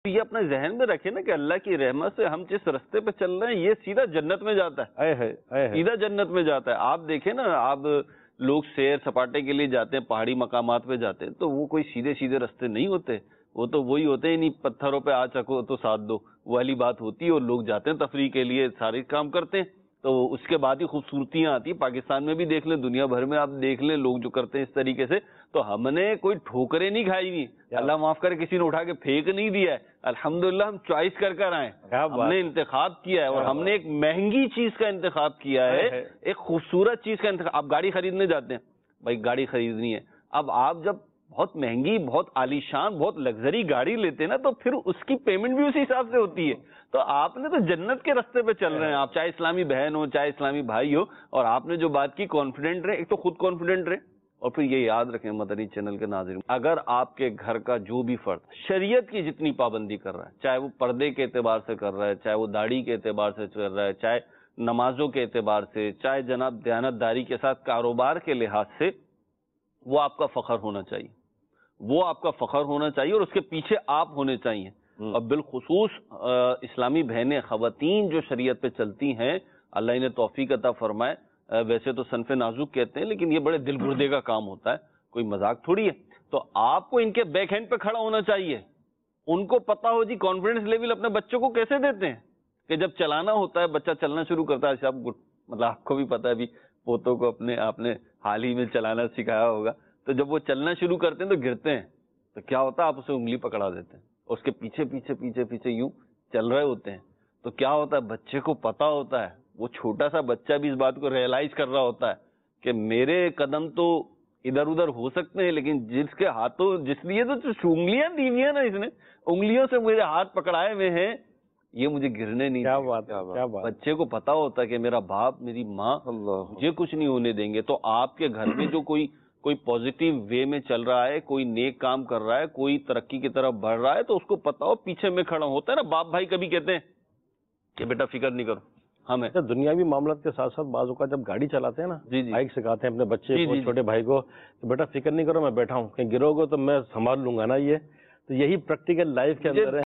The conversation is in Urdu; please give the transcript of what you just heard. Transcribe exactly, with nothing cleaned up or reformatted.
یہ اپنے ذہن میں رکھے نا کہ اللہ کی رحمت سے ہم جس رستے پہ چل رہے ہیں یہ سیدھا جنت میں جاتا ہے، اے ہے اے ہے سیدھا جنت میں جاتا ہے. آپ دیکھیں نا، آپ لوگ سیر سپاٹے کے لیے جاتے ہیں، پہاڑی مقامات پہ جاتے ہیں، تو وہ کوئی سیدھے سیدھے رستے نہیں ہوتے، وہ تو وہی ہوتے ہیں، نہیں پتھروں پہ آ چکو تو ساتھ دو، وہ والی بات ہوتی ہے. اور لوگ جاتے ہیں تفریح کے لیے، سارے کام کرتے ہیں، تو اس کے بعد ہی خوبصورتیاں آتی ہیں. پاکستان میں بھی دیکھ لیں، دنیا بھر میں آپ دیکھ لیں لوگ جو کرتے ہیں اس طریقے سے. تو ہم نے کوئی ٹھوکریں نہیں کھائی ہوئی، اللہ معاف کرے کسی نے اٹھا کے پھینک نہیں دیا ہے. الحمدللہ ہم چوائس کر کر آئے، ہم نے انتخاب کیا ہے، اور ہم نے ایک مہنگی چیز کا انتخاب کیا ہے، ایک خوبصورت چیز کا انتخاب. آپ گاڑی خریدنے جاتے ہیں، بھائی گاڑی خریدنی ہے، اب آپ جب بہت مہنگی، بہت عالیشان، بہت لگژری گاڑی لیتے ہیں نا، تو پھر اس کی پیمنٹ بھی اسی حساب سے ہوتی ہے. تو آپ نے تو جنت کے رستے پہ چل رہے ہیں، آپ چاہے اسلامی بہن ہو چاہے اسلامی بھائی ہو. اور آپ نے جو بات کی کانفیڈنٹ رہے، ایک تو خود کانفیڈنٹ رہے، اور پھر یہ یاد رکھیں مدنی چینل کے ناظرین، اگر آپ کے گھر کا جو بھی فرد شریعت کی جتنی پابندی کر رہا ہے، چاہے وہ پردے کے اعتبار سے کر رہا ہے، چاہے وہ داڑھی کے اعتبار سے کر رہا ہے، چاہے نمازوں کے اعتبار سے، چاہے جناب دیانت داری کے ساتھ کاروبار کے لحاظ سے، وہ آپ کا فخر ہونا چاہیے، وہ آپ کا فخر ہونا چاہیے، اور اس کے پیچھے آپ ہونے چاہیے. اور بالخصوص اسلامی بہنیں، خواتین جو شریعت پہ چلتی ہیں، اللہ انہیں توفیق عطا فرمائے. ویسے تو صنف نازک کہتے ہیں، لیکن یہ بڑے دل گردے کا کام ہوتا ہے، کوئی مذاق تھوڑی ہے. تو آپ کو ان کے بیک ہینڈ پہ کھڑا ہونا چاہیے. ان کو پتا ہو جی کانفیڈنس لیول اپنے بچوں کو کیسے دیتے ہیں، کہ جب چلانا ہوتا ہے، بچہ چلنا شروع کرتا ہے. صاحب مطلب آپ کو بھی پتا ہے بھی، پوتوں کو اپنے آپ نے حال ہی میں چلانا سکھایا ہوگا، تو جب وہ چلنا شروع کرتے ہیں تو گرتے ہیں، تو کیا ہوتا ہے، آپ اسے انگلی پکڑا دیتے ہیں، اس کے پیچھے پیچھے پیچھے پیچھے یوں چل رہے ہوتے ہیں. تو کیا ہوتا ہے، بچے کو پتا ہوتا ہے، وہ چھوٹا سا بچہ بھی اس بات کو ریئلائز کر رہا ہوتا ہے کہ میرے قدم تو ادھر ادھر ہو سکتے ہیں، لیکن جس کے ہاتھوں، جس لیے تو انگلیاں دی ہوئی ہیں نا، اس نے انگلیوں سے میرے ہاتھ پکڑائے ہوئے ہیں، یہ مجھے گرنے نہیں. کیا بات ہے، بچے کو پتا ہوتا ہے کہ میرا باپ میری ماں مجھے کچھ نہیں ہونے دیں گے. تو آپ کے گھر میں جو کوئی کوئی پازیٹیو وے میں چل رہا ہے، کوئی نیک کام کر رہا ہے، کوئی ترقی کی طرف بڑھ رہا ہے، تو اس کو پتا ہو پیچھے میں کھڑا ہوتا ہے نا. باپ بھائی کبھی کہتے ہیں کہ بیٹا فکر نہیں کرو ہمیں. دنیاوی معاملات کے ساتھ ساتھ بعض اوقات جب گاڑی چلاتے ہیں نا، جی جی بائک سکھاتے ہیں اپنے بچے جی کو، جی چھوٹے بھائی کو، کہ بیٹا فکر نہیں کرو میں بیٹھا ہوں، کہیں گرو گے تو میں سنبھال لوں گا نا. یہ تو یہی پریکٹیکل لائف کے اندر ہے.